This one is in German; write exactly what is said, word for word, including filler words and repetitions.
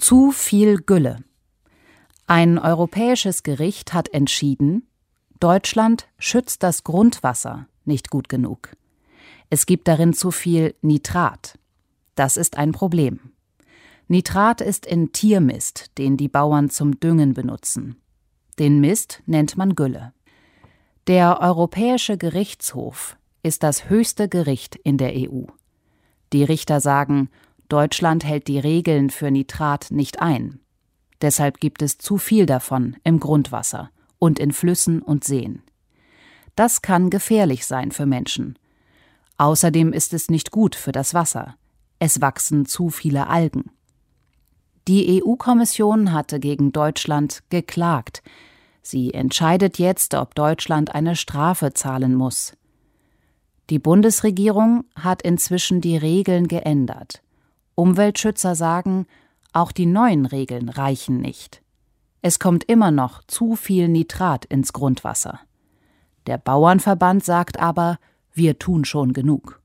Zu viel Gülle. Ein europäisches Gericht hat entschieden, Deutschland schützt das Grundwasser nicht gut genug. Es gibt darin zu viel Nitrat. Das ist ein Problem. Nitrat ist in Tiermist, den die Bauern zum Düngen benutzen. Den Mist nennt man Gülle. Der Europäische Gerichtshof ist das höchste Gericht in der E U. Die Richter sagen, Deutschland hält die Regeln für Nitrat nicht ein. Deshalb gibt es zu viel davon im Grundwasser und in Flüssen und Seen. Das kann gefährlich sein für Menschen. Außerdem ist es nicht gut für das Wasser. Es wachsen zu viele Algen. Die E U-Kommission hatte gegen Deutschland geklagt. Sie entscheidet jetzt, ob Deutschland eine Strafe zahlen muss. Die Bundesregierung hat inzwischen die Regeln geändert. Umweltschützer sagen, auch die neuen Regeln reichen nicht. Es kommt immer noch zu viel Nitrat ins Grundwasser. Der Bauernverband sagt aber, wir tun schon genug.